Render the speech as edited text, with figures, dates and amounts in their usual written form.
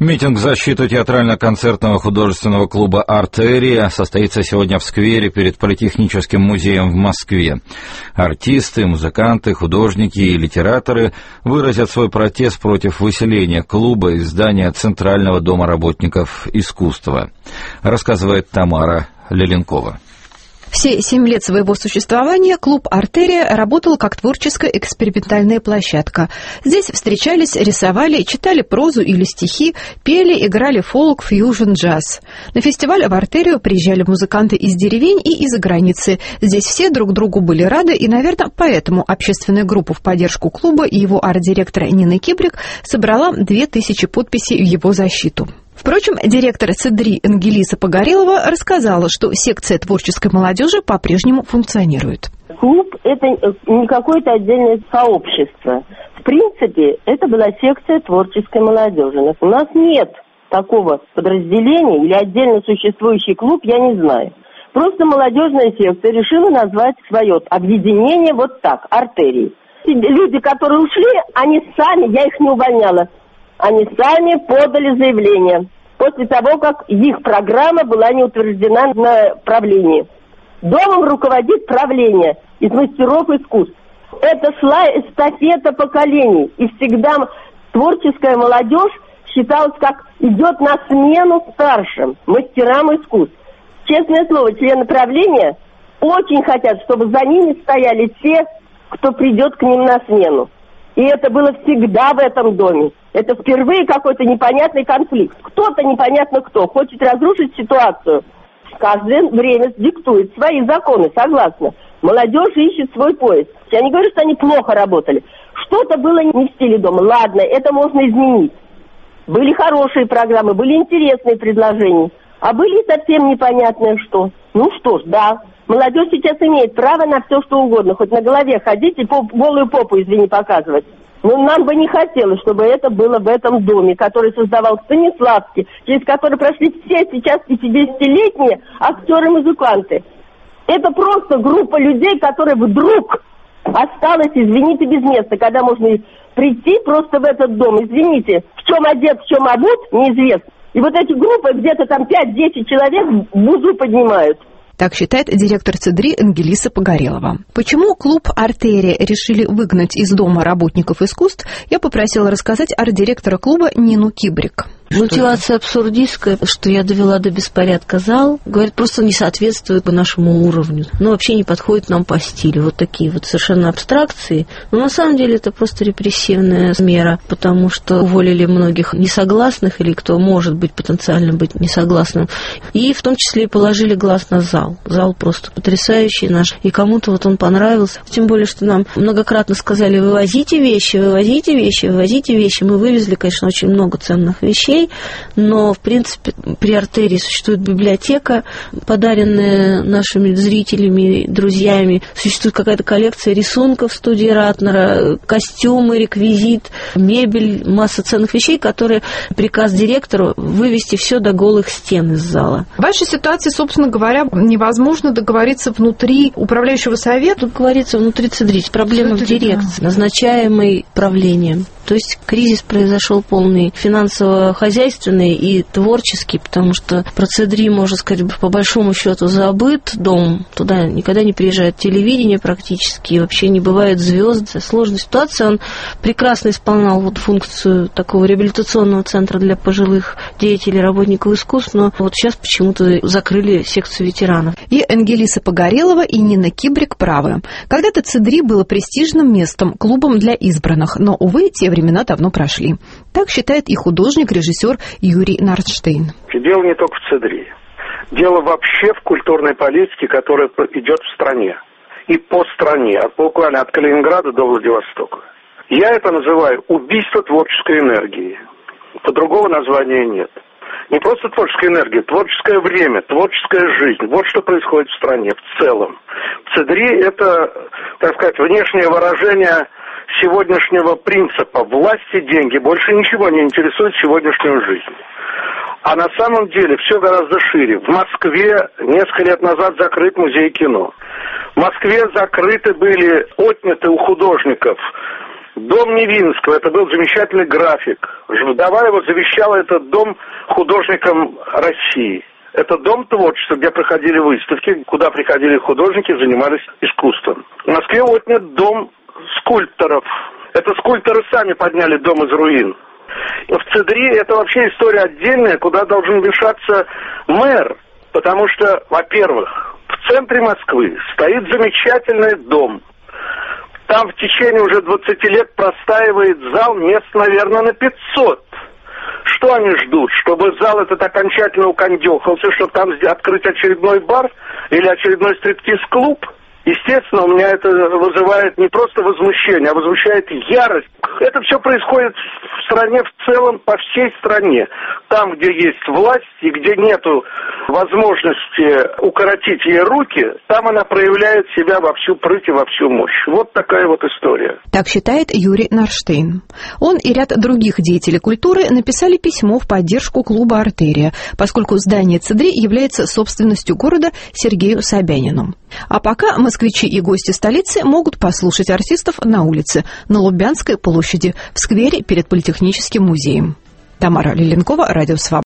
Митинг в защиту театрально-концертного художественного клуба «Артерия» состоится сегодня в сквере перед Политехническим музеем в Москве. Артисты, музыканты, художники и литераторы выразят свой протест против выселения клуба из здания Центрального дома работников искусства, рассказывает Тамара Леленкова. Все 7 лет своего существования клуб «Артерия» работал как творческая экспериментальная площадка. Здесь встречались, рисовали, читали прозу или стихи, пели, играли фолк, фьюжн, джаз. На фестиваль в «Артерию» приезжали музыканты из деревень и из-за границы. Здесь все друг другу были рады, и, наверное, поэтому общественная группа в поддержку клуба и его арт-директора Нина Кибрик собрала 2000 подписей в его защиту. Впрочем, директор ЦДРИ Ангелиса Погорелова рассказала, что секция творческой молодежи по-прежнему функционирует. Клуб – это не какое-то отдельное сообщество. В принципе, это была секция творческой молодежи. У нас нет такого подразделения или отдельно существующий клуб, я не знаю. Просто молодежная секция решила назвать свое объединение вот так – «Артерии». Люди, которые ушли, они сами, я их не увольняла, они сами подали заявление после того, как их программа была не утверждена на правлении. Домом руководит правление из мастеров искусств. Это шла эстафета поколений. И всегда творческая молодежь считалась, как идет на смену старшим мастерам искусств. Честное слово, члены правления очень хотят, чтобы за ними стояли те, кто придет к ним на смену. И это было всегда в этом доме. Это впервые какой-то непонятный конфликт. Кто-то непонятно кто хочет разрушить ситуацию. Каждое время диктует свои законы, согласно. Молодежь ищет свой поиск. Я не говорю, что они плохо работали. Что-то было не в стиле дома. Ладно, это можно изменить. Были хорошие программы, были интересные предложения. А были совсем непонятное что. Ну что ж, да. Молодежь сейчас имеет право на все, что угодно. Хоть на голове ходить и голую попу, извини, показывать. Но нам бы не хотелось, чтобы это было в этом доме, который создавал Станиславский, через который прошли все сейчас 50-летние актеры-музыканты. Это просто группа людей, которые вдруг осталась, извините, без места, когда можно прийти просто в этот дом. Извините, в чем одет, в чем обут, неизвестно. И вот эти группы, где-то там 5-10 человек, бузу поднимают. Так считает директор ЦДРИ Ангелиса Погорелова. Почему клуб «Артерия» решили выгнать из Дома работников искусств, я попросила рассказать арт-директора клуба Нину Кибрик. Мотивация абсурдистская, что я довела до беспорядка зал, говорит, просто не соответствует по нашему уровню. Ну, вообще не подходит нам по стилю. Вот такие вот совершенно абстракции. Но на самом деле это просто репрессивная мера, потому что уволили многих несогласных или кто может быть потенциально быть несогласным. И в том числе и положили глаз на зал. Зал просто потрясающий наш. И кому-то вот он понравился. Тем более, что нам многократно сказали, вывозите вещи, вывозите вещи, вывозите вещи. Мы вывезли, конечно, очень много ценных вещей. Но, в принципе, при «Артерии» существует библиотека, подаренная нашими зрителями, друзьями. Существует какая-то коллекция рисунков студии Ратнера, костюмы, реквизит, мебель, масса ценных вещей, которые приказ директору вывести все до голых стен из зала. В вашей ситуации, собственно говоря, невозможно договориться внутри управляющего совета? Договориться внутри ЦДРИ. Проблема в дирекции, назначаемой правлением. То есть кризис произошел полный финансово-хозяйственный и творческий, потому что про ЦДРИ, можно сказать, по большому счету забыт дом. Туда никогда не приезжает телевидение практически, и вообще не бывает звезд. Сложная ситуация. Он прекрасно исполнял вот функцию такого реабилитационного центра для пожилых деятелей, работников искусств, но вот сейчас почему-то закрыли секцию ветеранов. И Ангелиса Погорелова, и Нина Кибрик правы. Когда-то ЦДРИ было престижным местом, клубом для избранных, но, увы, те времена давно прошли. Так считает и художник-режиссер Юрий Нарштейн. Дело не только в ЦДРИ. Дело вообще в культурной политике, которая идет в стране. И по стране, буквально от Калининграда до Владивостока. Я это называю убийство творческой энергии. По-другого названия нет. Не просто творческая энергия, творческое время, творческая жизнь. Вот что происходит в стране в целом. ЦДРИ – это, так сказать, внешнее выражение сегодняшнего принципа власти, деньги. Больше ничего не интересует сегодняшнюю жизнь. А на самом деле все гораздо шире. В Москве несколько лет назад закрыт музей кино. В Москве закрыты были, отняты у художников Дом Невинского, это был замечательный график. Вдова его завещала этот дом художникам России. Это дом творчества, где проходили выставки, куда приходили художники, занимались искусством. В Москве отнят дом скульпторов. Это скульпторы сами подняли дом из руин. В Цедри это вообще история отдельная, куда должен вмешаться мэр. Потому что, во-первых, в центре Москвы стоит замечательный дом. Там в течение уже 20 лет простаивает зал мест, наверное, на 500. Что они ждут? Чтобы зал этот окончательно укондёхался, чтобы там открыть очередной бар или очередной стриптиз-клуб? Естественно, у меня это вызывает не просто возмущение, а возмущает ярость. Это все происходит в стране в целом, по всей стране. Там, где есть власть и где нету возможности укоротить ей руки, там она проявляет себя во всю прыть и во всю мощь. Вот такая вот история. Так считает Юрий Нарштейн. Он и ряд других деятелей культуры написали письмо в поддержку клуба «Артерия», поскольку здание Цедри является собственностью города Сергею Собянину. А пока москвичи и гости столицы могут послушать артистов на улице, на Лубянской площади, в сквере перед Политехническим музеем. Тамара Лиленкова, Радио Свобода.